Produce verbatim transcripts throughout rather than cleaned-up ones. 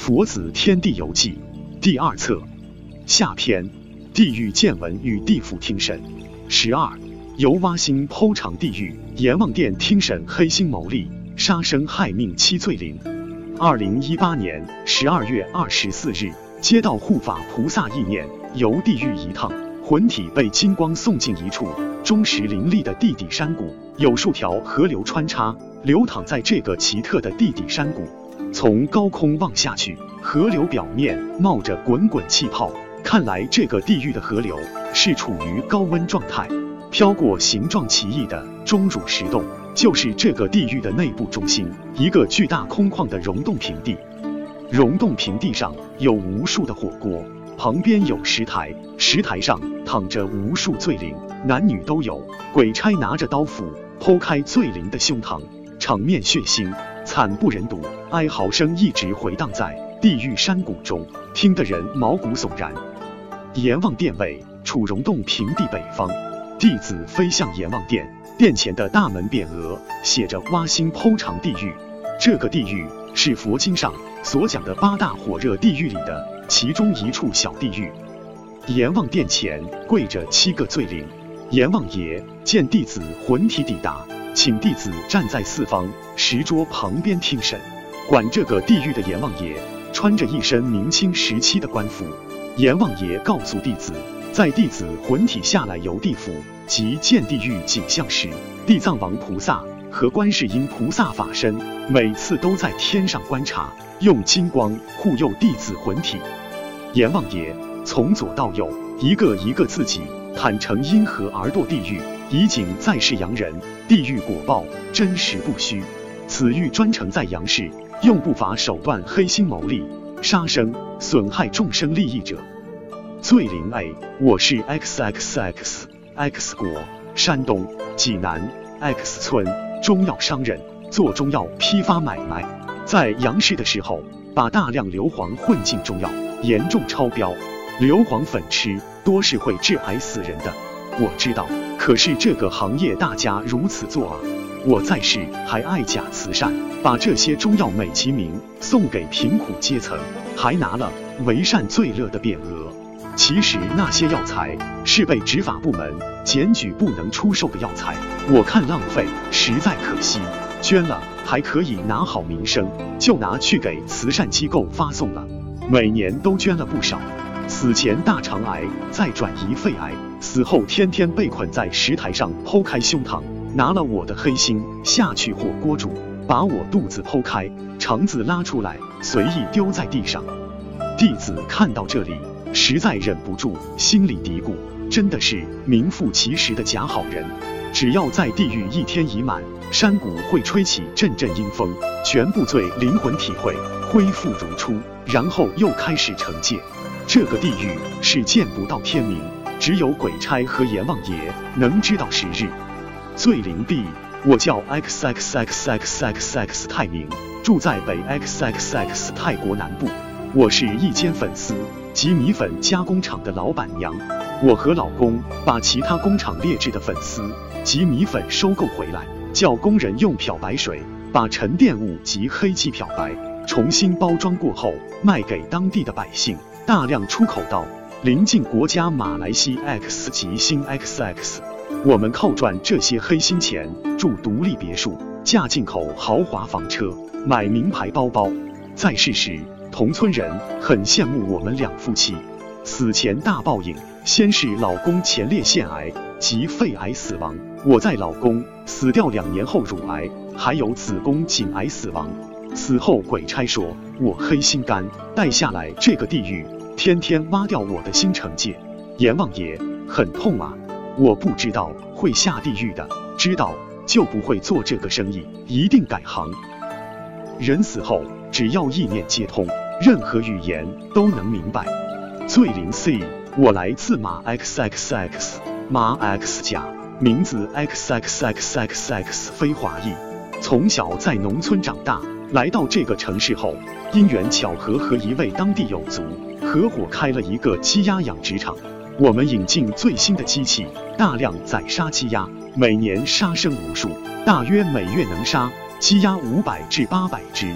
佛子天地游记》第二册下篇，地狱见闻与地府听审。十二，由挖心剖肠地狱，阎王殿听审黑心牟利、杀生害命七罪灵。二零一八年十二月二十四日，接到护法菩萨意念，游地狱一趟，魂体被金光送进一处忠实林立的地底山谷，有数条河流穿插，流淌在这个奇特的地底山谷。从高空望下去，河流表面冒着滚滚气泡，看来这个地狱的河流是处于高温状态。飘过形状奇异的钟乳石洞，就是这个地狱的内部中心，一个巨大空旷的溶洞平地。溶洞平地上有无数的火锅，旁边有石台，石台上躺着无数罪灵，男女都有。鬼差拿着刀斧剖开罪灵的胸膛，场面血腥，惨不忍睹，哀嚎声一直回荡在地狱山谷中，听得人毛骨悚然。阎王殿位处溶洞平地北方，弟子飞向阎王殿，殿前的大门匾额写着挖心剖肠地狱。这个地狱是佛经上所讲的八大火热地狱里的其中一处小地狱。阎王殿前跪着七个罪灵，阎王爷见弟子魂体抵达，请弟子站在四方石桌旁边听审。管这个地狱的阎王爷穿着一身明清时期的官服。阎王爷告诉弟子，在弟子魂体下来游地府及见地狱景象时，地藏王菩萨和观世音菩萨法身每次都在天上观察，用金光护佑弟子魂体。阎王爷从左到右一个一个自己坦诚因何而堕地狱，以警在世洋人，地狱果报真实不虚。此狱专程在阳世用不法手段黑心牟利、杀生、损害众生利益者。罪灵 A， 我是 X X X X 国山东济南 X 村中药商人，做中药批发买卖，在阳世的时候把大量硫磺混进中药，严重超标。硫磺粉吃多是会致癌死人的，我知道，可是这个行业大家如此做啊。我在世还爱假慈善，把这些中药美其名送给贫苦阶层，还拿了为善最乐的匾额。其实那些药材是被执法部门检举不能出售的药材，我看浪费，实在可惜。捐了还可以拿好名声，就拿去给慈善机构发送了，每年都捐了不少。死前大肠癌，再转移肺癌，死后天天被捆在石台上剖开胸膛，拿了我的黑心下去火锅煮，把我肚子剖开，肠子拉出来，随意丢在地上。弟子看到这里，实在忍不住心里嘀咕，真的是名副其实的假好人。只要在地狱一天已满，山谷会吹起阵阵阴风，全部罪灵魂体会恢复如初，然后又开始惩戒。这个地狱是见不到天明，只有鬼差和阎王爷能知道时日。罪灵 B， 我叫 X X X X X X 泰明，住在北 X X X 泰国南部。我是一间粉丝及米粉加工厂的老板娘，我和老公把其他工厂劣质的粉丝及米粉收购回来，叫工人用漂白水把沉淀物及黑漆漂白，重新包装过后卖给当地的百姓，大量出口到邻近国家马来西亚 X 及新 X X。 我们靠赚这些黑心钱住独立别墅，驾进口豪华房车，买名牌包包。在世时同村人很羡慕我们两夫妻，死前大报应，先是老公前列腺癌及肺癌死亡，我在老公死掉两年后乳癌还有子宫颈癌死亡。死后鬼差说我黑心肝，带下来这个地狱，天天挖掉我的心惩戒。阎王爷很痛啊，我不知道会下地狱的，知道就不会做这个生意，一定改行。人死后只要意念接通，任何语言都能明白。罪灵 C， 我来自马 X X X 马 X 家，名字 X X X X X 非华裔，从小在农村长大，来到这个城市后，因缘巧合和一位当地友族合伙开了一个鸡鸭养殖场。我们引进最新的机器，大量宰杀鸡鸭，每年杀生无数，大约每月能杀鸡鸭五百至八百只。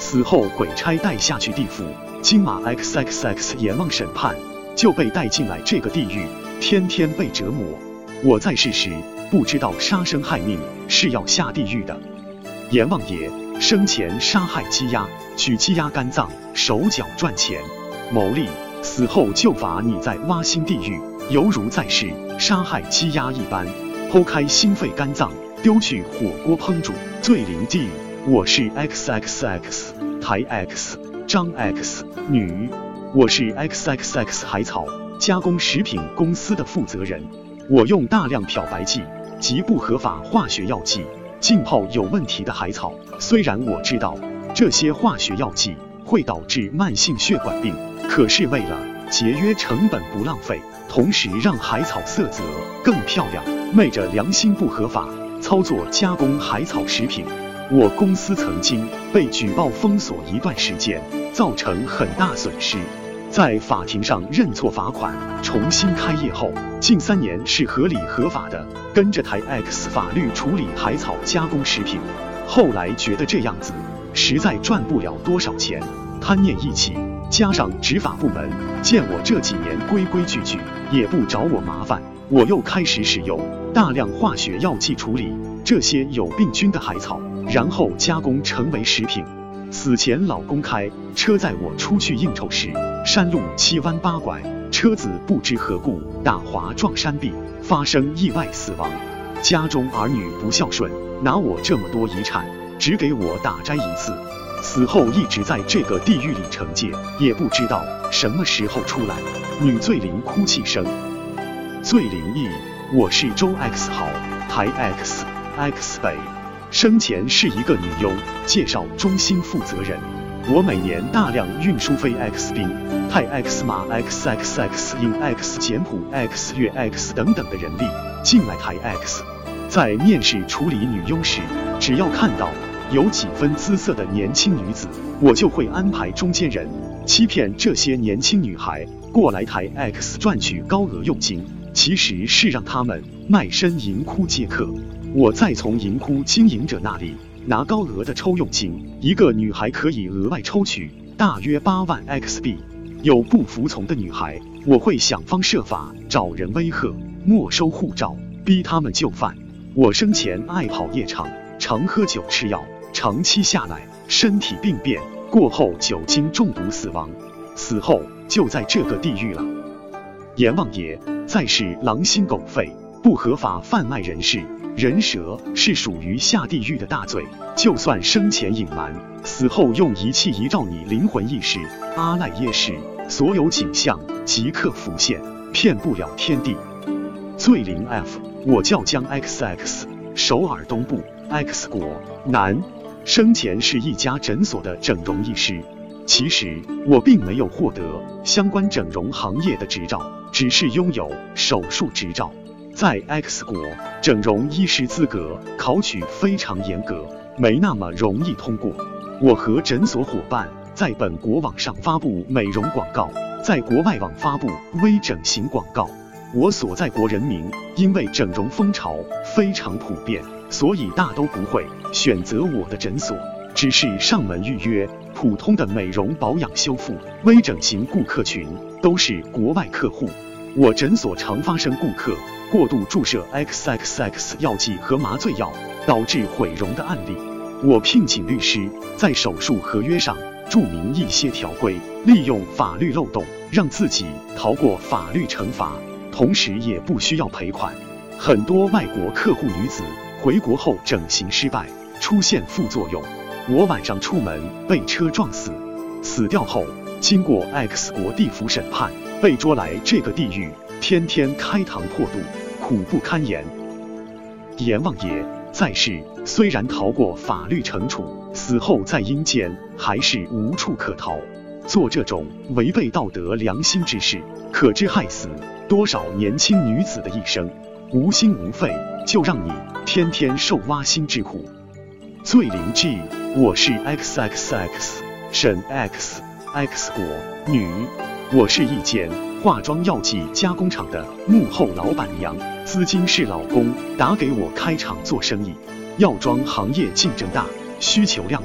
死后鬼差带下去地府，金马 X X X 阎王审判，就被带进来这个地狱，天天被折磨。我在世时不知道杀生害命是要下地狱的。阎王爷生前杀害鸡鸭，取鸡鸭肝脏、手脚赚钱牟利，死后就罚你在挖心地狱，犹如在世杀害鸡鸭一般，剖开心肺肝脏，丢去火锅烹煮，罪临地狱。我是 X X X 台 X 张 X 女，我是 X X X 海草加工食品公司的负责人。我用大量漂白剂及不合法化学药剂浸泡有问题的海草。虽然我知道这些化学药剂会导致慢性血管病，可是为了节约成本不浪费，同时让海草色泽更漂亮，昧着良心不合法操作加工海草食品。我公司曾经被举报封锁一段时间，造成很大损失。在法庭上认错罚款，重新开业后，近三年是合理合法的跟着台 X 法律处理海草加工食品。后来觉得这样子实在赚不了多少钱，贪念一起，加上执法部门见我这几年规规矩矩，也不找我麻烦，我又开始使用大量化学药剂处理这些有病菌的海草，然后加工成为食品。死前老公开车载我出去应酬时，山路七弯八拐，车子不知何故打滑撞山壁，发生意外死亡。家中儿女不孝顺，拿我这么多遗产，只给我打斋一次。死后一直在这个地狱里惩戒，也不知道什么时候出来。女罪灵哭泣声，最灵异。我是周 X 豪，台 X X 北。生前是一个女佣介绍中心负责人。我每年大量运输非 X 兵、泰 X 马 X X X 印 X 简谱 X 粤 X 等等的人力进来台 X。在面试处理女佣时，只要看到有几分姿色的年轻女子，我就会安排中间人欺骗这些年轻女孩过来台 X 赚取高额佣金，其实是让他们卖身银窟接客。我再从银窟经营者那里拿高额的抽佣金，一个女孩可以额外抽取大约八万 X 币。有不服从的女孩，我会想方设法找人威吓，没收护照，逼他们就范。我生前爱跑夜场，常喝酒吃药，长期下来身体病变，过后酒精中毒死亡，死后就在这个地狱了。阎王爷在世狼心狗肺，不合法贩卖人士、人蛇是属于下地狱的大罪。就算生前隐瞒，死后用仪器遗照你灵魂意识，阿赖耶识，所有景象即刻浮现，骗不了天地。罪灵 F， 我叫江 X X， 首尔东部 X 国男，生前是一家诊所的整容医师。其实我并没有获得相关整容行业的执照，只是拥有手术执照。在 X 国，整容医师资格考取非常严格，没那么容易通过。我和诊所伙伴在本国网上发布美容广告，在国外网发布微整形广告。我所在国人民因为整容风潮非常普遍，所以大都不会选择我的诊所，只是上门预约。普通的美容保养修复、微整形顾客群都是国外客户。我诊所常发生顾客过度注射 X X X 药剂和麻醉药，导致毁容的案例。我聘请律师在手术合约上注明一些条规，利用法律漏洞让自己逃过法律惩罚，同时也不需要赔款。很多外国客户女子回国后整形失败，出现副作用。我晚上出门被车撞死，死掉后经过 X 国地府审判，被捉来这个地狱，天天开膛破肚，苦不堪言。阎王爷在世虽然逃过法律惩处，死后在阴间还是无处可逃。做这种违背道德良心之事，可知害死多少年轻女子的一生，无心无肺就让你天天受挖心之苦。最灵 G， 我是 X X X 沈 X X 国女，我是一间化妆药剂加工厂的幕后老板娘，资金是老公打给我开厂做生意。药妆行业竞争大，需求量大，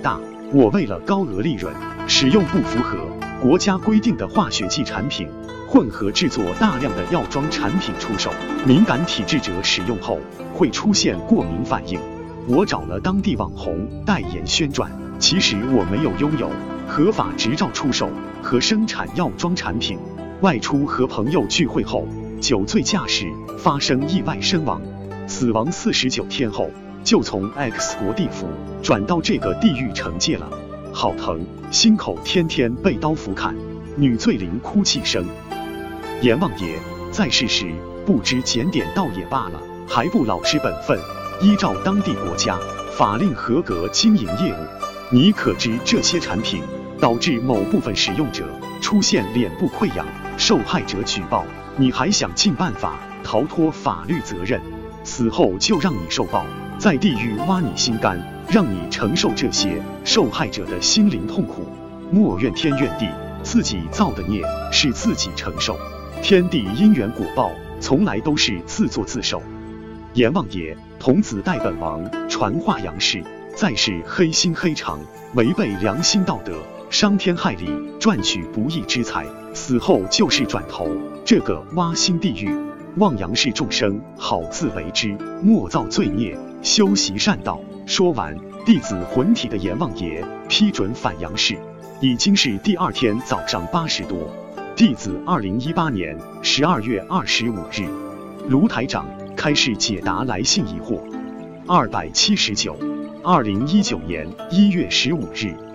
我为了高额利润，使用不符合国家规定的化学剂产品，混合制作大量的药妆产品出售，敏感体质者使用后会出现过敏反应。我找了当地网红代言宣传，其实我没有拥有合法执照出售和生产药妆产品。外出和朋友聚会后，酒醉驾驶发生意外身亡，死亡四十九天后就从 X 国地府转到这个地狱惩戒了，好疼，心口天天被刀斧砍。女醉灵哭泣声。阎王爷在世时不知检点到也罢了，还不老实本分，依照当地国家法令合格经营业务。你可知这些产品导致某部分使用者出现脸部溃疡，受害者举报，你还想尽办法逃脱法律责任，死后就让你受报，在地狱挖你心肝，让你承受这些受害者的心灵痛苦。莫怨天怨地，自己造的孽是自己承受，天地因缘果报从来都是自作自受。阎王爷童子代本王传话杨氏，在世黑心黑肠，违背良心道德，伤天害理，赚取不义之财，死后就是转投这个挖心地狱。望杨氏众生好自为之，莫造罪孽，修习善道。说完，弟子魂体的阎王爷批准返杨氏。已经是第二天早上八时多，弟子二零一八年十二月二十五日，卢台长开始解答来信疑惑。二百七十九，二零一九年一月十五日。